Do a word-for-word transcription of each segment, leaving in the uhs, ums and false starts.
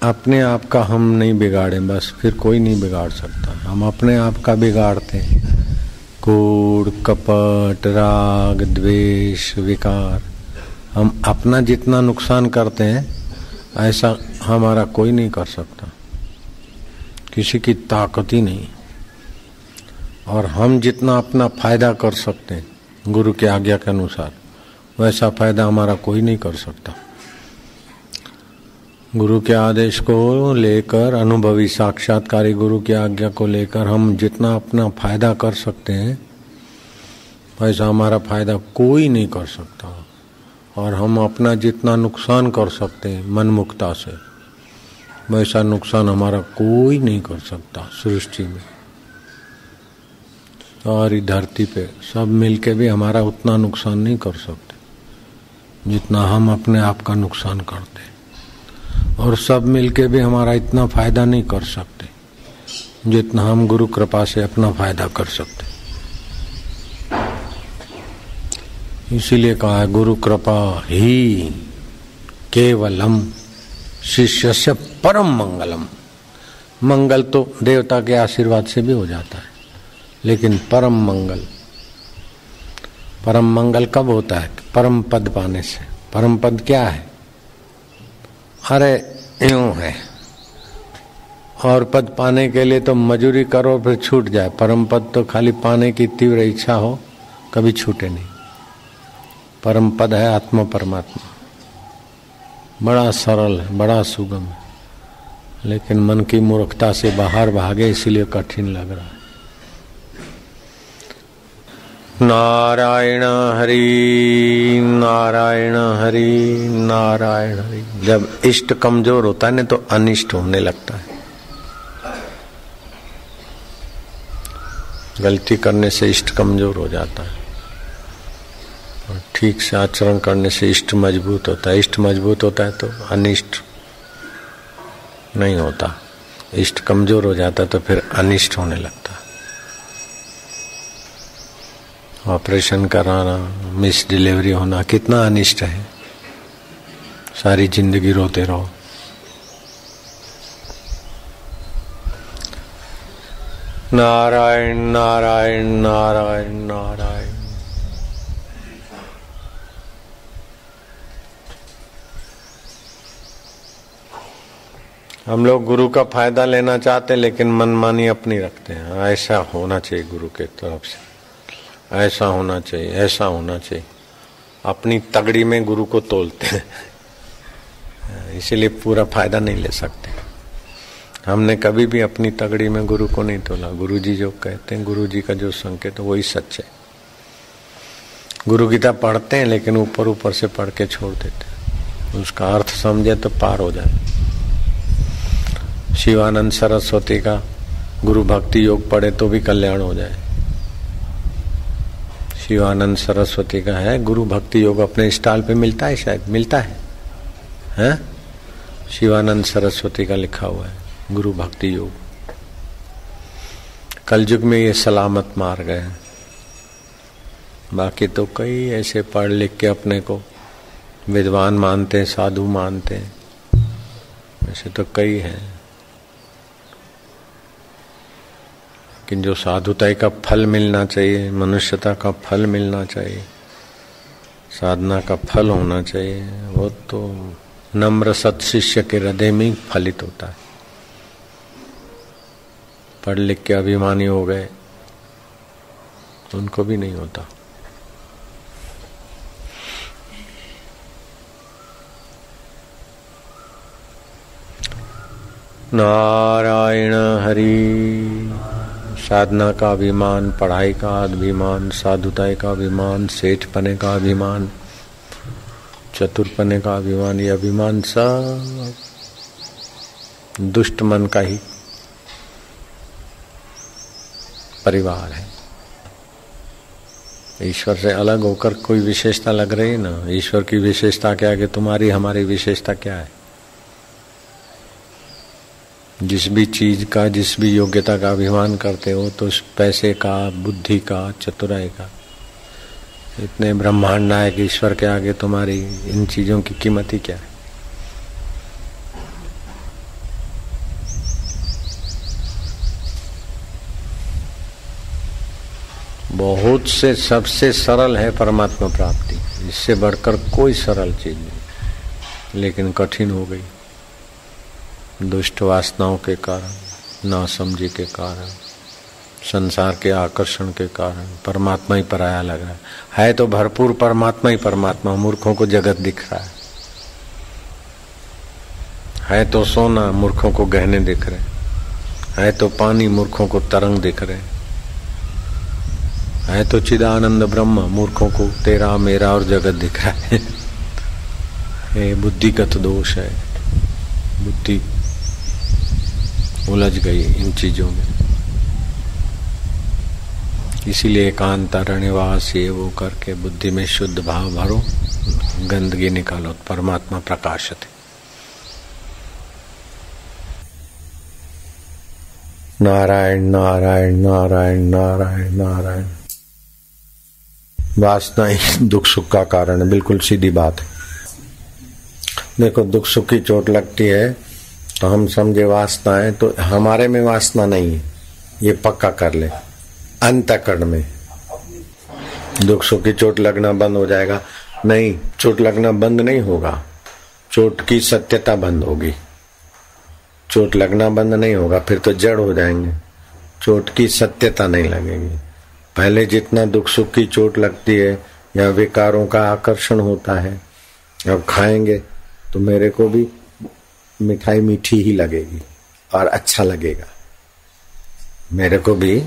अपने आप का हम नहीं बिगाड़े बस, फिर कोई नहीं बिगाड़ सकता। हम अपने आप का बिगाड़ते हैं। कूड़, कपट, राग, द्वेष, विकार, हम अपना जितना नुकसान करते हैं ऐसा हमारा कोई नहीं कर सकता, किसी की ताकत ही नहीं। और हम जितना अपना फायदा कर सकते हैं गुरु की आज्ञा के अनुसार, वैसा फायदा हमारा कोई नहीं कर सकता। गुरु के आदेश को लेकर, अनुभवी साक्षात्कारी गुरु की आज्ञा को लेकर हम जितना अपना फायदा कर सकते हैं वैसा हमारा फायदा कोई नहीं कर सकता। और हम अपना जितना नुकसान कर सकते हैं मनमुक्ता से, वैसा नुकसान हमारा कोई नहीं कर सकता। सृष्टि में सारी धरती पे सब मिलके भी हमारा उतना नुकसान नहीं कर सकते जितना हम अपने आप का नुकसान करते हैं। और सब मिलके भी हमारा इतना फायदा नहीं कर सकते जितना हम गुरु कृपा से अपना फायदा कर सकते। इसीलिए कहा है गुरु कृपा ही केवलम शिष्यस्य परम मंगलम। मंगल तो देवता के आशीर्वाद से भी हो जाता है, लेकिन परम मंगल, परम मंगल कब होता है? परम पद पाने से। परम पद क्या है? अरे यूं है, और पद पाने के लिए तो मजूरी करो फिर छूट जाए। परम पद तो खाली पाने की तीव्र इच्छा हो, कभी छूटे नहीं। परम पद है आत्मा परमात्मा। बड़ा सरल है, बड़ा सुगम है, लेकिन मन की मूर्खता से बाहर भागे इसलिए कठिन लग रहा है। नारायण हरि नारायण हरि नारायण हरि। जब इष्ट कमजोर होता है ना तो अनिष्ट होने लगता है। गलती करने से इष्ट कमजोर हो जाता है और ठीक से आचरण करने से इष्ट मजबूत होता है। इष्ट मजबूत होता है तो अनिष्ट नहीं होता। इष्ट कमजोर हो जाता है तो फिर अनिष्ट होने लगता है। ऑपरेशन कराना, मिस डिलीवरी होना कितना अनिष्ट है। सारी जिंदगी रोते रहो। नारायण नारायण नारायण नारायण। हम लोग गुरु का फायदा लेना चाहते हैं लेकिन मनमानी अपनी रखते हैं। ऐसा होना चाहिए गुरु के तरफ से, ऐसा होना चाहिए, ऐसा होना चाहिए। अपनी तगड़ी में गुरु को तोलते हैं, इसीलिए पूरा फायदा नहीं ले सकते। हमने कभी भी अपनी तगड़ी में गुरु को नहीं तोला। गुरु जी जो कहते हैं, गुरु जी का जो संकेत है वही सच है। गुरु गीता पढ़ते हैं लेकिन ऊपर ऊपर से पढ़ के छोड़ देते हैं। उसका अर्थ समझे तो पार हो जाए। शिवानंद सरस्वती का गुरु भक्ति योग पढ़े तो भी कल्याण हो जाए। शिवानंद सरस्वती का है गुरु भक्ति योग, अपने स्टॉल पे मिलता है, शायद मिलता है, हैं? शिवानंद सरस्वती का लिखा हुआ है गुरु भक्ति योग। कलयुग में ये सलामत मार्ग है। बाकी तो कई ऐसे पढ़ लिख के अपने को विद्वान मानते हैं, साधु मानते हैं, वैसे तो कई हैं। लेकिन जो साधुताई का फल मिलना चाहिए, मनुष्यता का फल मिलना चाहिए, साधना का फल होना चाहिए, वो तो नम्र सत्शिष्य के हृदय में फलित होता है। पढ़ लिख के अभिमानी हो गए, उनको भी नहीं होता। नारायण हरि। साधना का अभिमान, पढ़ाई का अभिमान, साधुताई का अभिमान, सेठपने का अभिमान, चतुरपने का अभिमान, ये अभिमान सब दुष्ट मन का ही परिवार है। ईश्वर से अलग होकर कोई विशेषता लग रही है ना। ईश्वर की विशेषता क्या है कि तुम्हारी हमारी विशेषता क्या है? जिस भी चीज का, जिस भी योग्यता का अभिमान करते हो तो पैसे का, बुद्धि का, चतुराई का, इतने ब्रह्मांड नायक ईश्वर के आगे तुम्हारी इन चीजों की कीमत ही क्या है? बहुत से सबसे सरल है परमात्मा प्राप्ति, इससे बढ़कर कोई सरल चीज नहीं, लेकिन कठिन हो गई दुष्ट वासनाओं के कारण, नासमझी के कारण, संसार के आकर्षण के कारण परमात्मा ही पराया लगा है। है तो भरपूर परमात्मा ही परमात्मा, मूर्खों को जगत दिख रहा है। है तो सोना, मूर्खों को गहने दिख रहे, है तो पानी, मूर्खों को तरंग दिख रहे, है तो चिदानंद ब्रह्म, मूर्खों को तेरा मेरा और जगत दिख रहा है। ये बुद्धिगत दोष है, बुद्धि उलझ गई इन चीजों में। इसीलिए एकांतारण्यवास ये वो करके बुद्धि में शुद्ध भाव भरो, गंदगी निकालो, परमात्मा प्रकाशते। नारायण नारायण नारायण नारायण नारायण। वासना ही दुख सुख का कारण है, बिल्कुल सीधी बात है। देखो दुख सुख की चोट लगती है तो हम समझे वासना है, तो हमारे में वासना नहीं है, ये पक्का कर ले। अंतःकरण में दुख सुख की चोट लगना बंद हो जाएगा? नहीं, चोट लगना बंद नहीं होगा, चोट की सत्यता बंद होगी। चोट लगना बंद नहीं होगा, फिर तो जड़ हो जाएंगे, चोट की सत्यता नहीं लगेगी। पहले जितना दुख सुख की चोट लगती है या विकारों का आकर्षण होता है, अब खाएंगे तो मेरे को भी मिठाई मीठी ही लगेगी और अच्छा लगेगा, मेरे को भी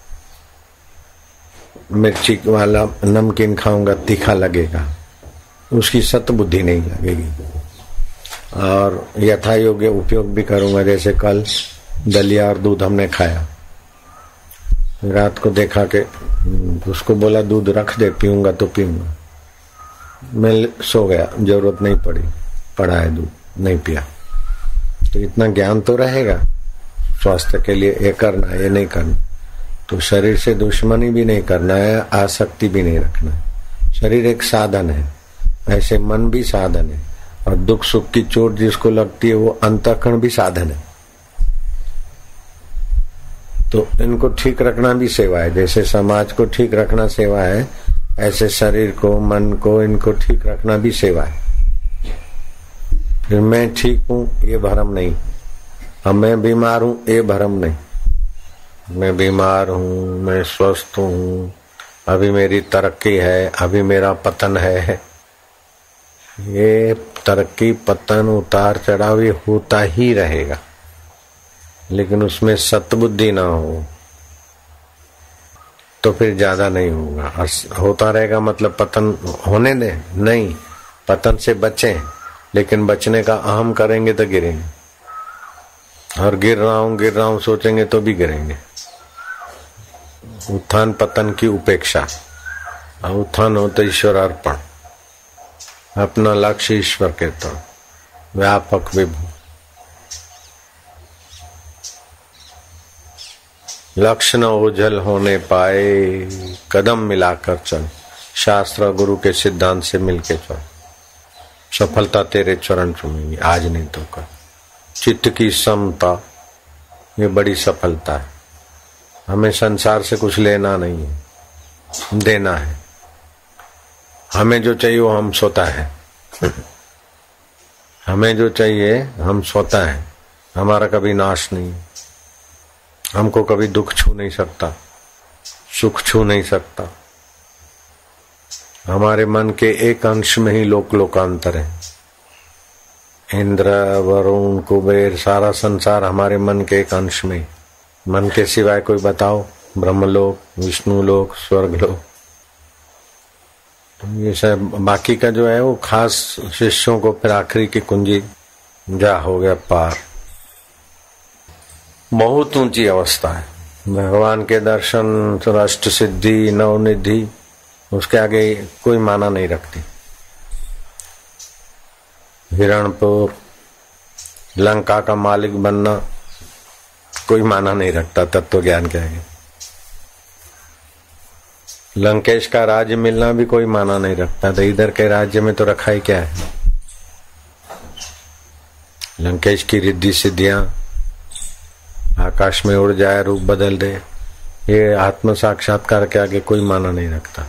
मिर्ची वाला नमकीन खाऊंगा तीखा लगेगा, उसकी सतबुद्धि नहीं लगेगी। और यथा योग्य उपयोग भी करूंगा, जैसे कल दलिया और दूध हमने खाया, रात को देखा कि उसको बोला दूध रख दे, पीऊंगा तो पीऊंगा, मैं सो गया, जरूरत नहीं पड़ी, पड़ा है दूध, नहीं पिया। तो इतना ज्ञान तो रहेगा स्वास्थ्य के लिए, ये करना ये नहीं करना। तो शरीर से दुश्मनी भी नहीं करना है, आसक्ति भी नहीं रखना है। शरीर एक साधन है, ऐसे मन भी साधन है, और दुख सुख की चोट जिसको लगती है वो अंतःकरण भी साधन है। तो इनको ठीक रखना भी सेवा है, जैसे समाज को ठीक रखना सेवा है, ऐसे शरीर को मन को इनको ठीक रखना भी सेवा है। फिर मैं ठीक हूं ये भ्रम नहीं, अब मैं बीमार हूं ये भ्रम नहीं, मैं बीमार हूं, मैं स्वस्थ हूं, अभी मेरी तरक्की है, अभी मेरा पतन है। ये तरक्की पतन उतार चढ़ाव ये होता ही रहेगा, लेकिन उसमें सतबुद्धि ना हो तो फिर ज्यादा नहीं होगा। होता रहेगा मतलब पतन होने दे नहीं, पतन से बचें, लेकिन बचने का अहम करेंगे तो गिरेंगे, और गिर रहा हूं गिर रहा हूं सोचेंगे तो भी गिरेंगे। उत्थान पतन की उपेक्षा, उत्थान हो तो ईश्वर अर्पण, अपना लक्ष्य ईश्वर कहता हूं, व्यापक विभू। लक्ष्य न ओझल होने पाए, कदम मिलाकर चल, शास्त्र गुरु के सिद्धांत से मिलके चल, सफलता तेरे चरण चूमेगी, आज नहीं तो कल। चित्त की समता ये बड़ी सफलता है। हमें संसार से कुछ लेना नहीं है, देना है। हमें जो चाहिए वो हम सोता है हमें जो चाहिए हम सोता है, हमारा कभी नाश नहीं। हमको कभी दुख छू नहीं सकता, सुख छू नहीं सकता। हमारे मन के एक अंश में ही लोक लोकांतर है। इंद्र वरुण कुबेर सारा संसार हमारे मन के एक अंश में। मन के सिवाय कोई बताओ, ब्रह्मलोक, विष्णुलोक, स्वर्गलोक, ये सब बाकी का जो है वो खास शिष्यों को फिर आखिरी की कुंजी जा हो गया पार। बहुत ऊंची अवस्था है। भगवान के दर्शन, अष्ट सिद्धि, नवनिधि, उसके आगे कोई माना नहीं रखती। हिरणपुर, लंका का मालिक बनना कोई माना नहीं रखता तत्व ज्ञान के आगे। लंकेश का राज्य मिलना भी कोई माना नहीं रखता, तो इधर के राज्य में तो रखा ही क्या है। लंकेश की रिद्धि सिद्धियां, आकाश में उड़ जाए, रूप बदल दे, ये आत्म साक्षात्कार के आगे कोई माना नहीं रखता।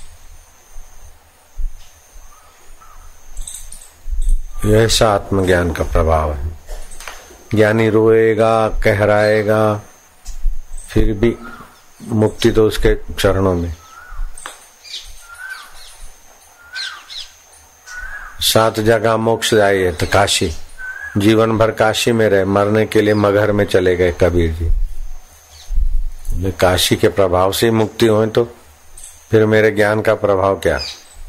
यह ऐसा आत्मज्ञान का प्रभाव है। ज्ञानी रोएगा, कहराएगा, फिर भी मुक्ति तो उसके चरणों में। सात जगह मोक्ष जाइए तो काशी, जीवन भर काशी में रहे, मरने के लिए मगहर में चले गए कबीर जी। काशी के प्रभाव से मुक्ति हो तो फिर मेरे ज्ञान का प्रभाव क्या?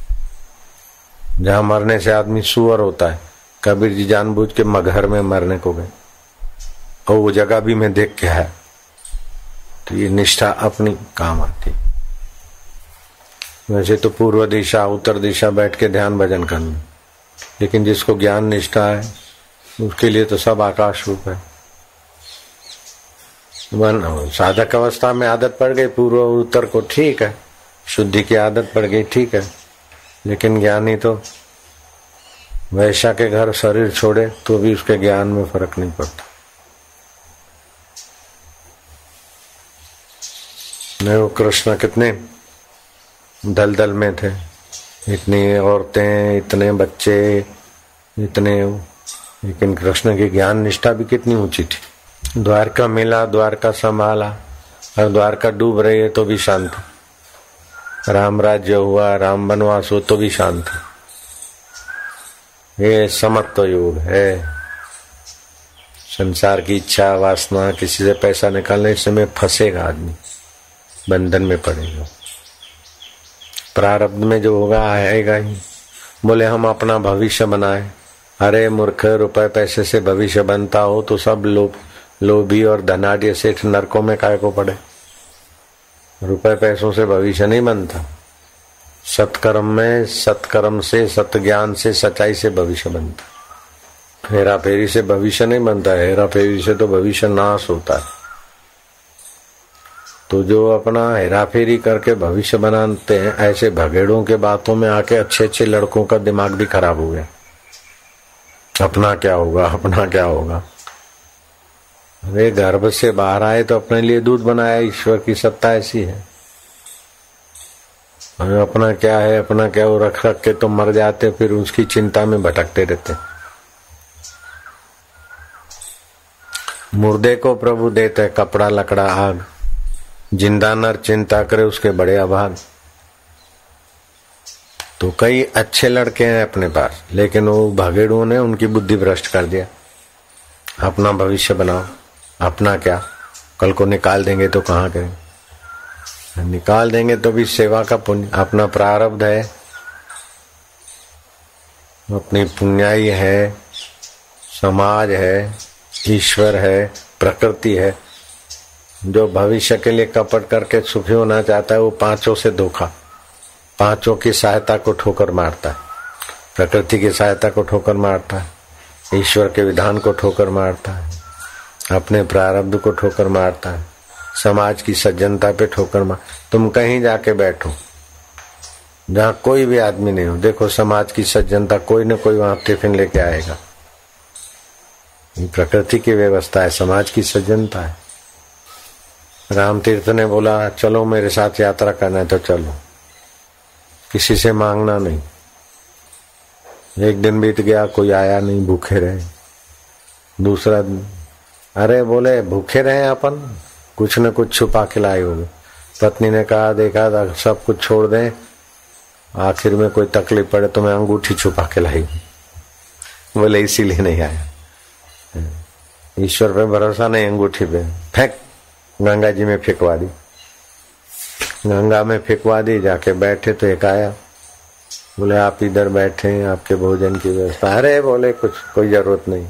जहां मरने से आदमी सुअर होता है, कबीर जी जानबूझ के मगहर में मरने को गए और वो जगह भी मैं देख के है। तो ये निष्ठा अपनी काम आती। वैसे तो पूर्व दिशा उत्तर दिशा बैठ के ध्यान भजन करना, लेकिन जिसको ज्ञान निष्ठा है उसके लिए तो सब आकाश रूप है। साधक अवस्था में आदत पड़ गई पूर्व उत्तर को, ठीक है, शुद्धि की आदत पड़ गई, ठीक है, लेकिन ज्ञानी तो वैश्या के घर शरीर छोड़े तो भी उसके ज्ञान में फर्क नहीं पड़ता। नहीं, वो कृष्ण कितने दलदल में थे, इतनी औरतें, इतने बच्चे, इतने, लेकिन कृष्ण की ज्ञान निष्ठा भी कितनी ऊंची थी। द्वारका मिला, द्वारका संभाला, और द्वारका डूब रही है तो भी शांत। राम राज्य हुआ, राम वनवास हो तो भी शांत। ये समत्व योग है। संसार की इच्छा वासना, किसी से पैसा निकालने से फंसेगा आदमी, बंधन में पड़ेगा। प्रारब्ध में जो होगा आएगा ही। बोले हम अपना भविष्य बनाए, अरे मूर्ख, रुपए पैसे से भविष्य बनता हो तो सब लोभ लोभी और धनाढ़ सेठ नरकों में काय को पड़े। रुपए पैसों से भविष्य नहीं बनता। सत्कर्म में, सत्कर्म से, सत ज्ञान से, सच्चाई से भविष्य बनता। हेरा फेरी से भविष्य नहीं बनता। हेरा फेरी से तो भविष्य नाश होता है। तो जो अपना हेरा फेरी करके भविष्य बनाते हैं, ऐसे भगेड़ों के बातों में आके अच्छे अच्छे लड़कों का दिमाग भी खराब हो गया। अपना क्या होगा, अपना क्या होगा। अरे गर्भ से बाहर आए तो अपने लिए दूध बनाया, ईश्वर की सत्ता ऐसी है। और अपना क्या है, अपना क्या, वो रख रख के तो मर जाते, फिर उसकी चिंता में भटकते रहते। मुर्दे को प्रभु देते है कपड़ा लकड़ा आग, जिंदा नर चिंता करे उसके बड़े अभाग। तो कई अच्छे लड़के हैं अपने पास, लेकिन वो भागेड़ुओं ने उनकी बुद्धि भ्रष्ट कर दिया। अपना भविष्य बनाओ, अपना क्या, कल को निकाल देंगे तो कहाँ करें। निकाल देंगे तो भी सेवा का पुण्य, अपना प्रारब्ध है, अपनी पुण्याई है, समाज है, ईश्वर है, प्रकृति है। जो भविष्य के लिए कपट करके सुखी होना चाहता है वो पांचों से धोखा, पांचों की सहायता को ठोकर मारता है। प्रकृति की सहायता को ठोकर मारता है, ईश्वर के विधान को ठोकर मारता है, अपने प्रारब्ध को ठोकर मारता है, समाज की सज्जनता पे ठोकर मार। तुम कहीं जाके बैठो जहां कोई भी आदमी नहीं हो, देखो समाज की सज्जनता, कोई न कोई वहां टिफिन लेके आएगा। प्रकृति की व्यवस्था है, समाज की सज्जनता है। राम तीर्थ ने बोला चलो मेरे साथ यात्रा करना है तो चलो, किसी से मांगना नहीं। एक दिन बीत गया, कोई आया नहीं, भूखे रहे। दूसरा दिन, अरे बोले भूखे रहे अपन, कुछ न कुछ छुपा के लाए होंगे। पत्नी ने कहा देखा था सब कुछ छोड़ दें, आखिर में कोई तकलीफ पड़े तो मैं अंगूठी छुपा के लाई। बोले इसीलिए नहीं आया। ईश्वर पे भरोसा नहीं, अंगूठी पे फेंक, गंगा जी में फेंकवा दी। गंगा में फेंकवा दी, जाके बैठे तो एक आया, बोले आप इधर बैठे, आपके भोजन की व्यवस्था। अरे बोले कुछ कोई जरूरत नहीं।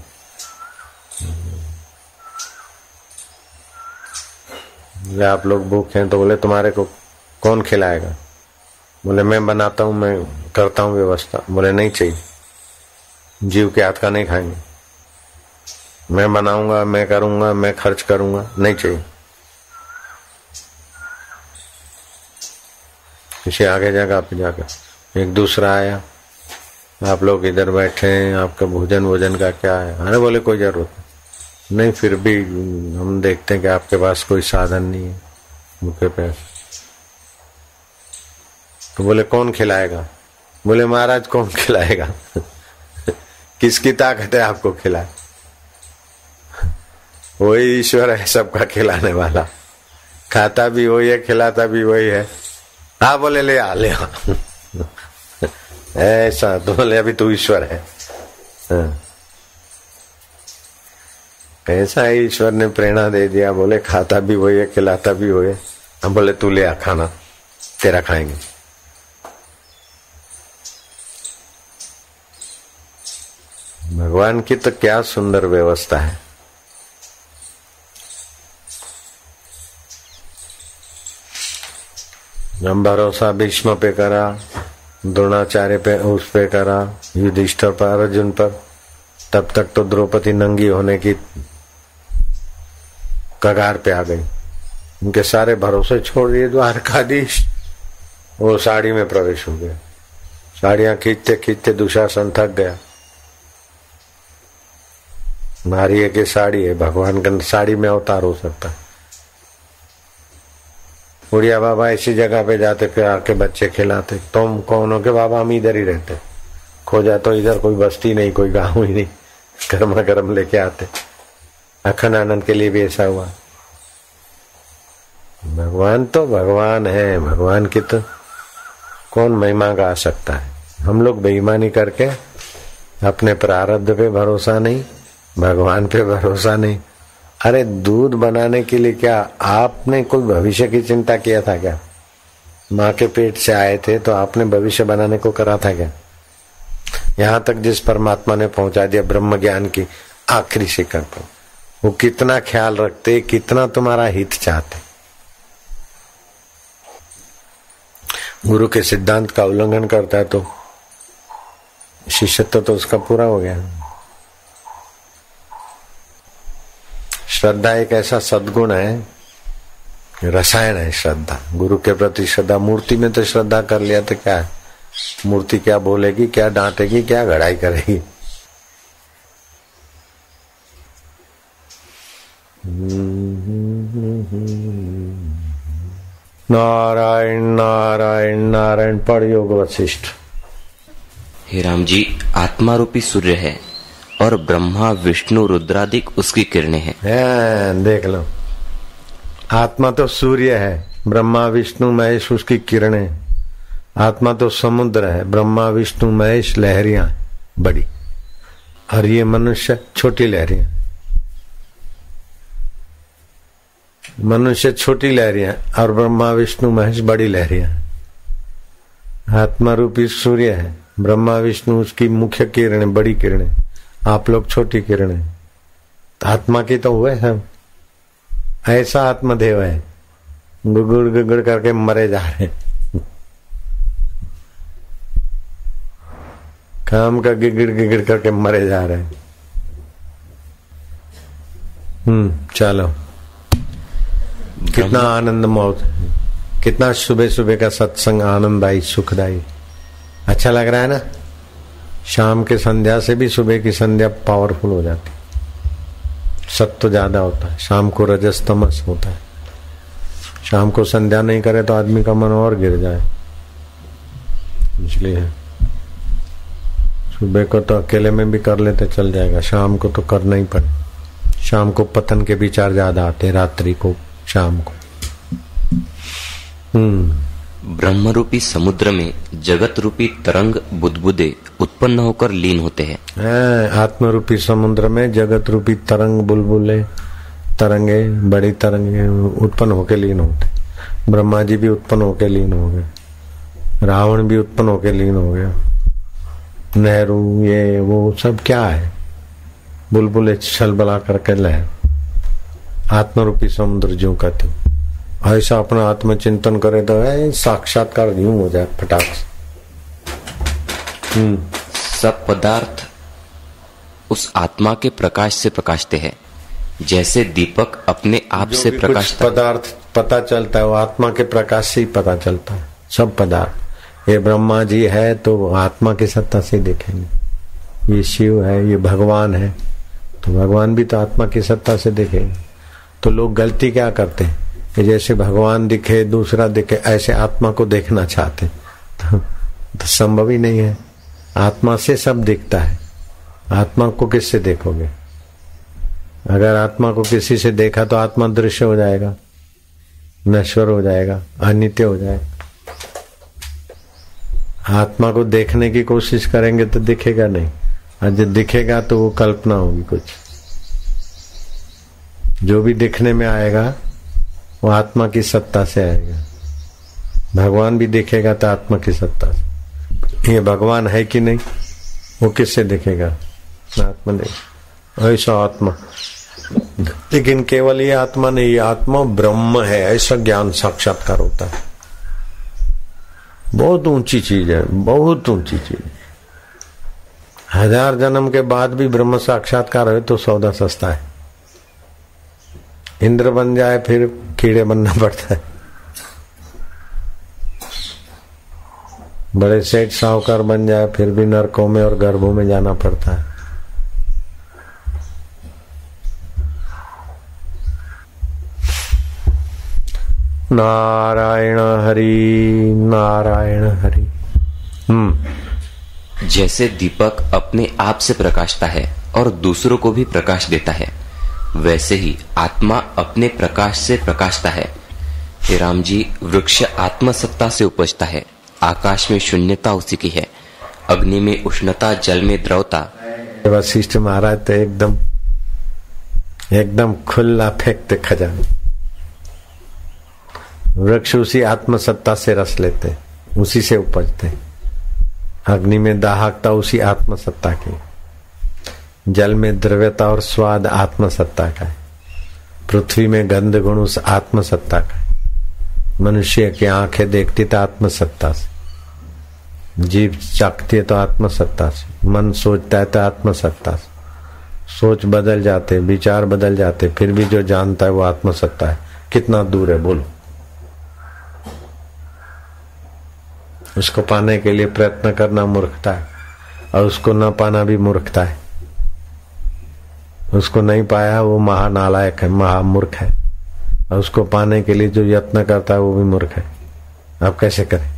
बोले आप लोग भूखे हैं, तो बोले तुम्हारे को कौन खिलाएगा। बोले मैं बनाता हूँ, मैं करता हूँ व्यवस्था। बोले नहीं चाहिए, जीव के हाथ का नहीं खाएंगे, मैं बनाऊंगा, मैं करूंगा, मैं खर्च करूंगा, नहीं चाहिए। किसी आगे जगह पे जाकर एक दूसरा आया, आप लोग इधर बैठे हैं, आपका भोजन भोजन का क्या है। अरे बोले कोई जरूरत नहीं, फिर भी हम देखते हैं कि आपके पास कोई साधन नहीं है, भूखे प्यास। तो बोले कौन खिलाएगा? बोले महाराज कौन खिलाएगा? किसकी ताकत है आपको खिलाए? वही ईश्वर है सबका खिलाने वाला, खाता भी वही है, खिलाता भी वही है। हाँ बोले ले आ ले आ। ऐसा तो बोले अभी तू ईश्वर है। हाँ। ऐसा है, ईश्वर ने प्रेरणा दे दिया, बोले खाता भी वही है, खिलाता भी वही है। हम बोले तू ले आ खाना, तेरा खाएंगे। भगवान की तो क्या सुंदर व्यवस्था है। जब भरोसा भीष्म पे करा, द्रोणाचार्य पे उस पे करा, युधिष्ठिर पर, अर्जुन पर, तब तक तो द्रौपदी नंगी होने की कगार पे आ गई। उनके सारे भरोसे छोड़ दिए द्वारकाधीश, वो साड़ी में प्रवेश हो गया। साड़ियां खींचते खींचते दुशासन थक गया। नारी है कि साड़ी है, भगवान का साड़ी में अवतार हो सकता है। बुढ़िया बाबा इसी जगह पे जाते, फिर आके बच्चे खिलाते। तुम कौन हो? के बाबा हम इधर ही रहते। खोजा तो इधर कोई बस्ती नहीं, कोई गांव ही नहीं, गर्मा गर्म लेके आते। अखंड आनंद के लिए भी ऐसा हुआ। भगवान तो भगवान है, भगवान की तो कौन महिमा गा सकता है। हम लोग बेईमानी करके अपने प्रारब्ध पे भरोसा नहीं, भगवान पे भरोसा नहीं। अरे दूध बनाने के लिए क्या आपने कोई भविष्य की चिंता किया था क्या? माँ के पेट से आए थे तो आपने भविष्य बनाने को करा था क्या? यहाँ तक जिस परमात्मा ने पहुंचा दिया ब्रह्म ज्ञान की आखिरी शिखर पर, वो कितना ख्याल रखते, कितना तुम्हारा हित चाहते। गुरु के सिद्धांत का उल्लंघन करता है तो शिष्यत्व तो उसका पूरा हो गया। श्रद्धा एक ऐसा सद्गुण है, रसायन है श्रद्धा। गुरु के प्रति श्रद्धा, मूर्ति में तो श्रद्धा कर लिया तो क्या है? मूर्ति क्या बोलेगी, क्या डांटेगी, क्या घड़ाई करेगी? नारायण नारायण नारायण। पढ़ योग वशिष्ठ। हे राम जी, आत्मा रूपी सूर्य है और ब्रह्मा विष्णु रुद्रादिक उसकी किरणें हैं। है, देख लो, आत्मा तो सूर्य है, ब्रह्मा विष्णु महेश उसकी किरणें। आत्मा तो समुद्र है, ब्रह्मा विष्णु महेश लहरियां बड़ी, और ये मनुष्य छोटी लहरियां। मनुष्य छोटी लहरियां और ब्रह्मा विष्णु महेश बड़ी लहरियां। आत्मा रूपी सूर्य है, ब्रह्मा विष्णु उसकी मुख्य किरणें, बड़ी किरणें, आप लोग छोटी किरणें। आत्मा की तो हुए हम, ऐसा आत्मदेव है, गुगुड़ गुगुड़ करके मरे जा रहे। काम का गिगड़ गिगड़ करके मरे जा रहे। हम्म चलो, कितना आनंद मौत, कितना सुबह सुबह का सत्संग आनंददायी सुखदायी। अच्छा लग रहा है ना? शाम के संध्या से भी सुबह की संध्या पावरफुल हो जाती। सत्व ज्यादा होता है, शाम को रजस तमस होता है। शाम को संध्या नहीं करे तो आदमी का मन और गिर जाए, इसलिए सुबह को तो अकेले में भी कर लेते चल जाएगा, शाम को तो करना ही पड़े। शाम को पतन के विचार ज्यादा आते, रात्रि को, शाम को। हम्म ब्रह्म रूपी समुद्र में जगत रूपी तरंग बुदबुदे उत्पन्न होकर लीन होते हैं। आत्म रूपी समुद्र में जगत रूपी तरंग बुलबुले, तरंगे, बड़ी तरंगे उत्पन्न होकर लीन होते। ब्रह्मा जी भी उत्पन्न होकर लीन हो गए, रावण भी उत्पन्न होकर लीन हो गया, नेहरू ये वो सब क्या है? बुलबुले छलबला करके लहर। आत्म रूपी समुद्र जो कहते, ऐसा अपना आत्मचिंतन करे तो है साक्षात्कार यूं हो जाए फटाक से। हम्म सब पदार्थ उस आत्मा के प्रकाश से प्रकाशते हैं, जैसे दीपक अपने आप से प्रकाशता है। पदार्थ पता चलता है वो आत्मा के प्रकाश से ही पता चलता है। सब पदार्थ, ये ब्रह्मा जी है तो आत्मा की सत्ता से देखेंगे, ये शिव है, ये भगवान है तो भगवान भी तो आत्मा की सत्ता से देखेंगे। तो लोग गलती क्या करते हैं? कि जैसे भगवान दिखे दूसरा दिखे, ऐसे आत्मा को देखना चाहते तो, तो संभव ही नहीं है। आत्मा से सब दिखता है, आत्मा को किससे देखोगे? अगर आत्मा को किसी से देखा तो आत्मा दृश्य हो जाएगा, नश्वर हो जाएगा, अनित्य हो जाएगा। आत्मा को देखने की कोशिश करेंगे तो दिखेगा नहीं, और जो दिखेगा तो वो कल्पना होगी कुछ। जो भी दिखने में आएगा वो आत्मा की सत्ता से आएगा। भगवान भी दिखेगा तो आत्मा की सत्ता से। ये भगवान है कि नहीं, वो किससे दिखेगा? आत्मा देख ऐसा आत्मा। लेकिन केवल ये आत्मा नहीं, ये आत्मा ब्रह्म है, ऐसा ज्ञान साक्षात्कार होता है। बहुत ऊंची चीज है, बहुत ऊंची चीज। हजार जन्म के बाद भी ब्रह्म साक्षात्कार हो तो सौदा सस्ता है। इंद्र बन जाए फिर कीड़े बनना पड़ता है। बड़े सेठ साहूकार बन जाए फिर भी नरकों में और गर्भों में जाना पड़ता है। नारायण हरि नारायण हरि। हम्म जैसे दीपक अपने आप से प्रकाशता है और दूसरों को भी प्रकाश देता है, वैसे ही आत्मा अपने प्रकाश से प्रकाशता है। हे राम जी, वृक्ष आत्मसत्ता से उपजता है, आकाश में शून्यता उसी की है, अग्नि में उष्णता, जल में द्रवता। वशिष्ठ महाराज तो एकदम एकदम खुला फेंकते खजाना। वृक्ष उसी आत्मसत्ता से रस लेते, उसी से उपजते। अग्नि में दाहकता उसी आत्मसत्ता की, जल में द्रव्यता और स्वाद आत्मसत्ता का है, पृथ्वी में गंध गुण उस आत्मसत्ता का है, मनुष्य की आंखें देखती तो आत्मसत्ता से, जीभ चखती है तो आत्मसत्ता से, मन सोचता है तो आत्मसत्ता से। सोच बदल जाते, विचार बदल जाते, फिर भी जो जानता है वो आत्मसत्ता है। कितना दूर है बोलो। उसको पाने के लिए प्रयत्न करना मूर्खता है, और उसको न पाना भी मूर्खता है। उसको नहीं पाया वो महानालायक है, महामूर्ख है, और उसको पाने के लिए जो यत्न करता है वो भी मूर्ख है। आप कैसे करें?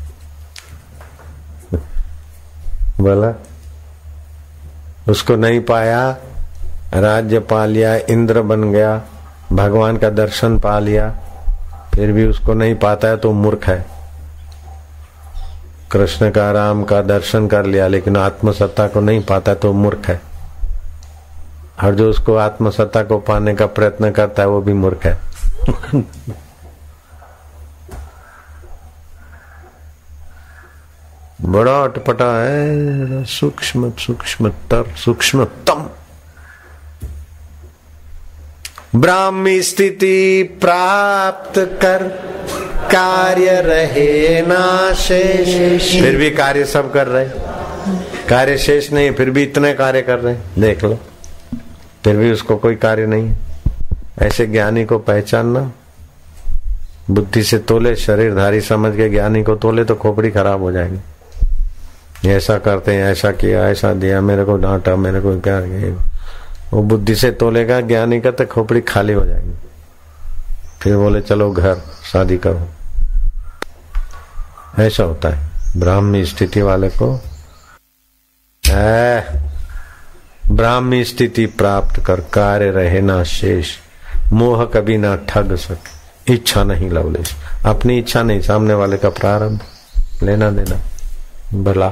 बोला उसको नहीं पाया, राज्य पा लिया, इंद्र बन गया, भगवान का दर्शन पा लिया, फिर भी उसको नहीं पाता है तो मूर्ख है। कृष्ण का, राम का दर्शन कर लिया लेकिन आत्मसत्ता को नहीं पाता तो मूर्ख है। और जो उसको आत्मसत्ता को पाने का प्रयत्न करता है वो भी मूर्ख है। बड़ा अटपटा है, सूक्ष्म सूक्ष्मतर सूक्ष्मतम। ब्राह्मी स्थिति प्राप्त कर, कार्य रहे ना शेष। फिर भी कार्य सब कर रहे, कार्य शेष नहीं, फिर भी इतने कार्य कर रहे, देख लो, फिर भी उसको कोई कार्य नहीं। ऐसे ज्ञानी को पहचानना, बुद्धि से तोले, शरीरधारी समझ के ज्ञानी को तोले तो खोपड़ी खराब हो जाएगी। ऐसा करते हैं, ऐसा किया, ऐसा दिया, मेरे को डांटा, मेरे को प्यार किया, वो बुद्धि से तोलेगा ज्ञानी का तो खोपड़ी खाली हो जाएगी। फिर बोले चलो घर शादी करो। ऐसा होता है ब्राह्मी स्थिति वाले को। है ब्राह्मी स्थिति प्राप्त कर, कार्य रहे ना शेष, मोह कभी ना ठग सके, इच्छा नहीं लवलेश। अपनी इच्छा नहीं, सामने वाले का प्रारब्ध, लेना देना भला।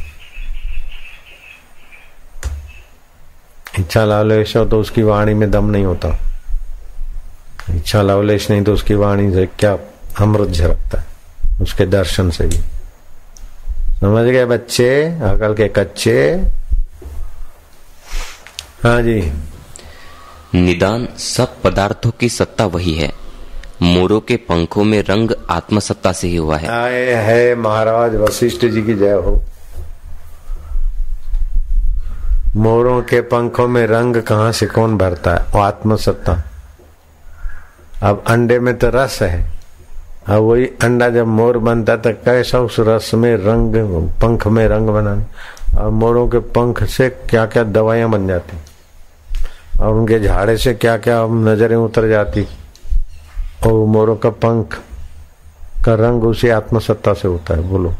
इच्छा लवलेश हो तो उसकी वाणी में दम नहीं होता। इच्छा लवलेश नहीं तो उसकी वाणी से क्या अमृत झलकता है, उसके दर्शन से भी। समझ गए बच्चे, अकल के कच्चे। हाँ जी। निदान सब पदार्थों की सत्ता वही है, मोरों के पंखों में रंग आत्मसत्ता से ही हुआ है। आए है महाराज वशिष्ठ जी की जय हो। मोरों के पंखों में रंग कहाँ से कौन भरता है? वो आत्मसत्ता। अब अंडे में तो रस है, अब वही अंडा जब मोर बनता तो कैसा उस रस में रंग, पंख में रंग बनाने। और मोरों के पंख से क्या क्या दवाइयां बन जाती, और उनके झाड़े से क्या क्या नजरें उतर जाती। और मोरों का पंख का रंग उसी आत्मसत्ता से होता है। बोलो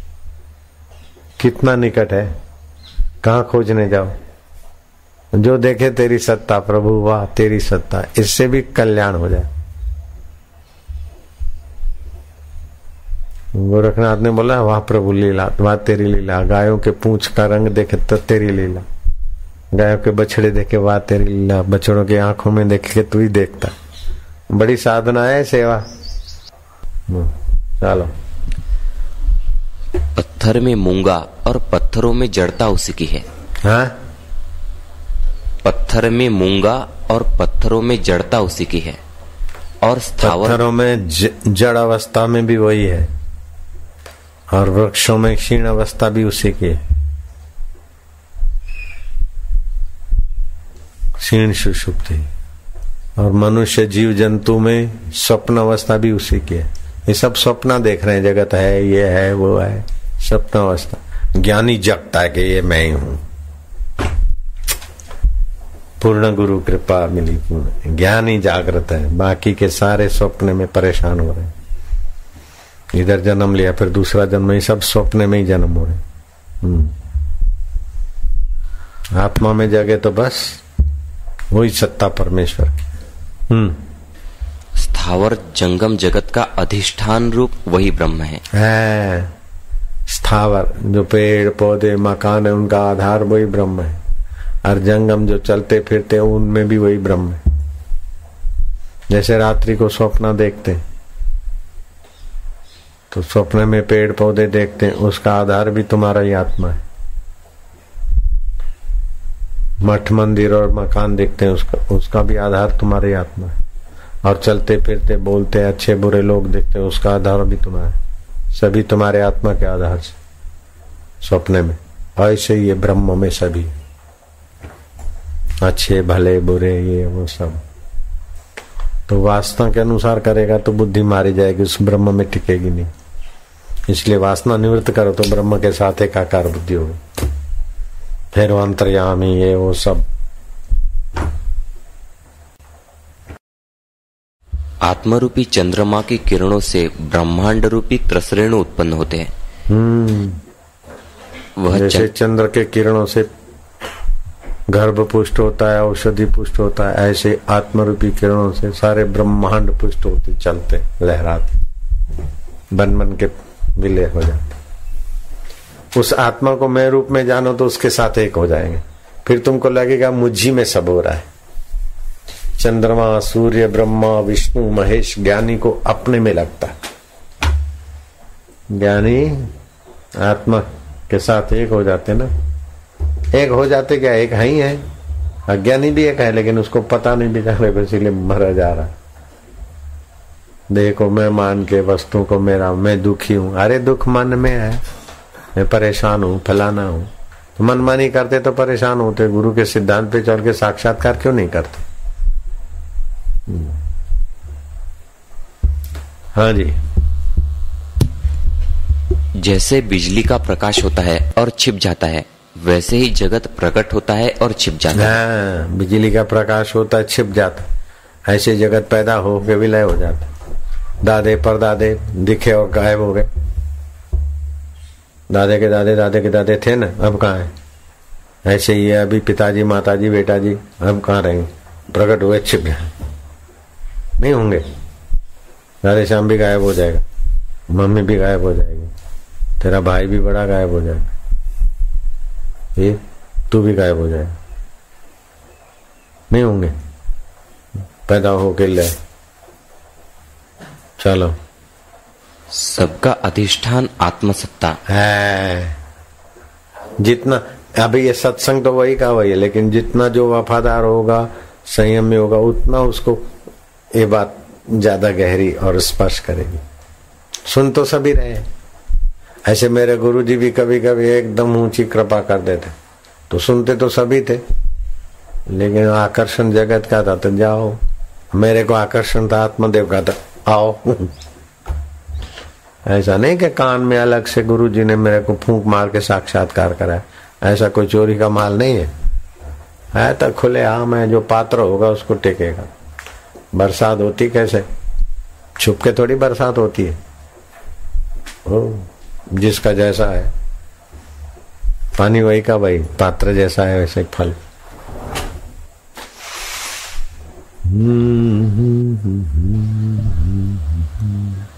कितना निकट है, कहाँ खोजने जाओ। जो देखे तेरी सत्ता प्रभु, वाह तेरी सत्ता, इससे भी कल्याण हो जाए। गोरखनाथ ने बोला वाह प्रभु लीला, वाह तेरी लीला। गायों के पूंछ का रंग देखे तो तेरी लीला, गायों के बछड़े देखे वाह तेरी लीला, बछड़ों की आंखों में देखे तू ही देखता। बड़ी साधना है सेवा। चलो। पत्थर में मूंगा और पत्थरों में जड़ता उसी की है। हाँ? पत्थर में मूंगा और पत्थरों में जड़ता उसी की है, और स्थावर पत्थरों में जड़ अवस्था में भी वही है, और वृक्षों में क्षीण अवस्था भी उसी की है। क्षीण सुषुप्ति, और मनुष्य जीव जंतु में स्वप्न अवस्था भी उसी की है। ये सब स्वप्न देख रहे हैं, जगत है, ये है, वो है, स्वप्न अवस्था। ज्ञानी जगता है कि ये मैं ही हूं। पूर्ण गुरु कृपा मिली, पूर्ण ज्ञानी जागृत है, बाकी के सारे स्वप्न में परेशान हो रहे हैं। इधर जन्म लिया, फिर दूसरा जन्म, ये सब स्वप्न में ही जन्म हो रहे। आत्मा में जगे तो बस वही सत्ता परमेश्वर की। हम्म स्थावर जंगम जगत का अधिष्ठान रूप वही ब्रह्म है। है स्थावर जो पेड़ पौधे मकान है, उनका आधार वही ब्रह्म है, और जंगम जो चलते फिरते हैं उनमें भी वही ब्रह्म है। जैसे रात्रि को स्वप्न देखते हैं तो स्वप्न में पेड़ पौधे देखते हैं, उसका आधार भी तुम्हारा ही आत्मा है। मठ मंदिर और मकान देखते हैं, उसका उसका भी आधार तुम्हारा ही आत्मा है। और चलते फिरते बोलते अच्छे बुरे लोग देखते हैं, उसका आधार भी तुम्हारा है। सभी तुम्हारे आत्मा के आधार से स्वप्न में। ऐसे ही ये ब्रह्म में सभी अच्छे भले बुरे ये वो सब। तो वासना के अनुसार करेगा तो बुद्धि मारी जाएगी, उस ब्रह्म में टिकेगी नहीं। इसलिए वासना निवृत्त करो तो ब्रह्म के साथ एकाकार बुद्धि होगी। फिर वो अंतर्यामी ये वो सब। आत्मरूपी चंद्रमा की किरणों से ब्रह्मांड रूपी त्रसरेणु उत्पन्न होते हैं। हम्म वह जैसे चंद्र के किरणों से गर्भ पुष्ट होता है, औषधि पुष्ट होता है, ऐसे आत्मरूपी किरणों से सारे ब्रह्मांड पुष्ट होते, चलते, लहराते, बन बन के विलय हो जाते। उस आत्मा को मैं रूप में जानो तो उसके साथ एक हो जाएंगे। फिर तुमको लगेगा मुझी में सब हो रहा है। चंद्रमा सूर्य ब्रह्मा विष्णु महेश ज्ञानी को अपने में लगता है। ज्ञानी आत्मा के साथ एक हो जाते ना, एक हो जाते क्या, एक है ही है। अज्ञानी भी एक है, लेकिन उसको पता नहीं बेचारे को, इसीलिए मरा जा रहा। देखो मैं मान के वस्तु को मेरा, मैं दुखी हूं। अरे दुख मन में है, मैं परेशान हूं, फलाना हूं। तो मनमानी करते तो परेशान होते, गुरु के सिद्धांत पे चल के साक्षात्कार क्यों नहीं करते? हाँ जी। जैसे बिजली का प्रकाश होता है और छिप जाता है, वैसे ही जगत प्रकट होता है और छिप जाता है। बिजली का प्रकाश होता है, छिप जाता है, ऐसे जगत पैदा हो के विलय हो जाता है। दादे परदादे दिखे और गायब हो गए। दादे के दादे दादे के दादे थे ना, अब कहाँ है? ऐसे ही है अभी पिताजी माताजी बेटा जी, अब कहाँ रहेंगे? प्रकट हुए छिप गए, नहीं होंगे। राधे श्याम भी गायब हो जाएगा, मम्मी भी गायब हो जाएगी, तेरा भाई भी बड़ा गायब हो जाएगा, ये तू भी गायब हो जाएगा, नहीं होंगे। पैदा होके ले चलो। सबका अधिष्ठान आत्मसत्ता है। जितना अभी ये सत्संग तो वही का वही है, लेकिन जितना जो वफादार होगा, संयम में होगा, उतना उसको ये बात ज्यादा गहरी और स्पर्श करेगी। सुन तो सभी रहे, ऐसे मेरे गुरुजी भी कभी कभी एकदम ऊंची कृपा कर देते, तो सुनते तो सभी थे, लेकिन आकर्षण जगत का था तो जाओ। मेरे को आकर्षण था आत्मदेव का, था आओ। ऐसा नहीं कि कान में अलग से गुरुजी ने मेरे को फूंक मार के साक्षात्कार कराया, ऐसा कोई चोरी का माल नहीं है। है तो खुले आम है, जो पात्र होगा उसको टेकेगा। बरसात होती कैसे, छुप के थोड़ी बरसात होती है। ओ, जिसका जैसा है पानी वही का भाई, पात्र जैसा है वैसे फल। हम्म हम्म हम्म हम्म हम्म